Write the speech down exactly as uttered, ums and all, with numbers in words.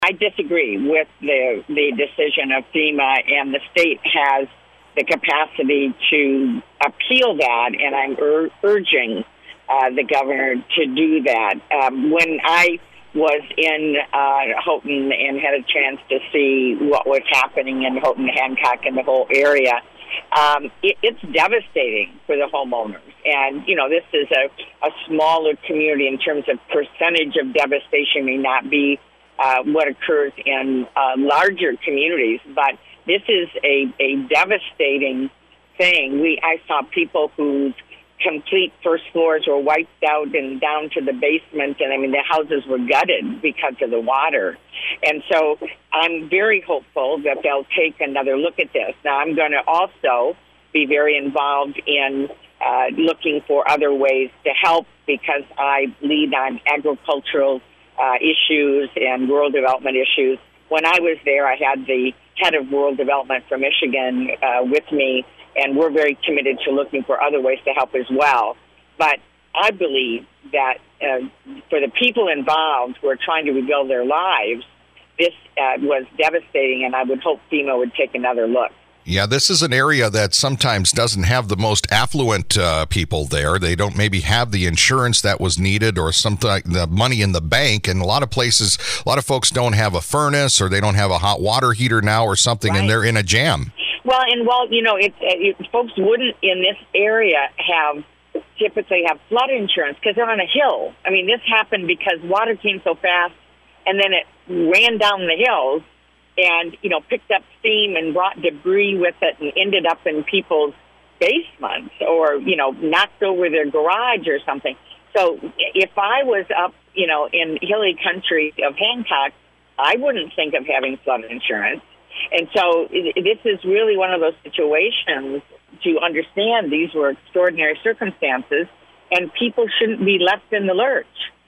I disagree with the the decision of FEMA, and the state has the capacity to appeal that, and I'm ur- urging uh, the governor to do that. Um, when I was in uh, Houghton and had a chance to see what was happening in Houghton, Hancock, and the whole area, um, it, it's devastating for the homeowners. And, you know, this is a, a smaller community in terms of percentage of devastation may not be uh, what occurs in uh, larger communities, but this is a, a devastating thing. We I saw people whose complete first floors were wiped out and down to the basement, and I mean the houses were gutted because of the water. And so I'm very hopeful that they'll take another look at this. Now I'm going to also be very involved in uh, looking for other ways to help, because I lead on agricultural uh, issues and rural development issues. When I was there, I had the head of rural development from Michigan uh, with me, and we're very committed to looking for other ways to help as well. But I believe that uh, for the people involved who are trying to rebuild their lives, this uh, was devastating, and I would hope FEMA would take another look. Yeah, this is an area that sometimes doesn't have the most affluent uh, people there. They don't maybe have the insurance that was needed or something like the money in the bank. And a lot of places, a lot of folks don't have a furnace, or they don't have a hot water heater now or something, right, and they're in a jam. Well, and well, you know, it, it, folks wouldn't in this area have typically have flood insurance because they're on a hill. I mean, this happened because water came so fast, and then it ran down the hills and, you know, picked up steam and brought debris with it and ended up in people's basements or, you know, knocked over their garage or something. So if I was up, you know, in hilly country of Hancock, I wouldn't think of having flood insurance. And so this is really one of those situations to understand these were extraordinary circumstances, and people shouldn't be left in the lurch.